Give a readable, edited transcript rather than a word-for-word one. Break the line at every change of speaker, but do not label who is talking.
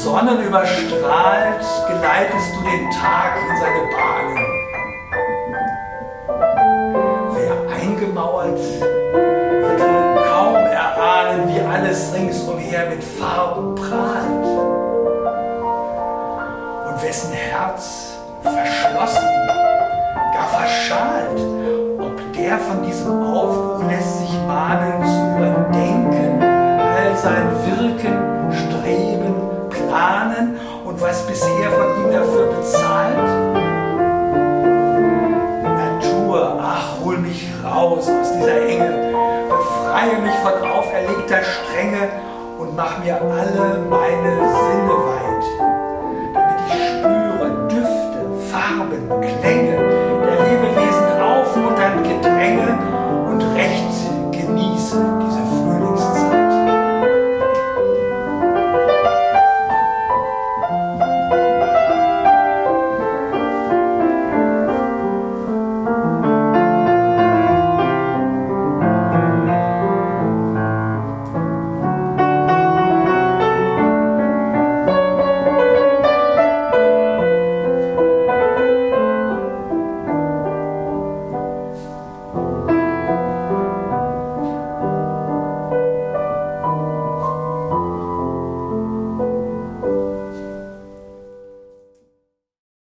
Sonnenüberstrahlt geleitest du den Tag in seine Bahnen. Wer eingemauert, wird wohl kaum erahnen, wie alles ringsumher mit Farben prahlt. Und wessen Herz verschlossen, gar verschalt, ob der von diesem Aufbruch lässt sich mahnen zu überdenken, all sein Wirken, Streben, Planen und was bisher von ihm dafür bezahlt? Natur, ach, hol mich raus aus dieser Enge, befreie mich von auferlegter Strenge und mach mir alle meine Sinne weit, damit ich spüre Düfte, Farben, Klänge,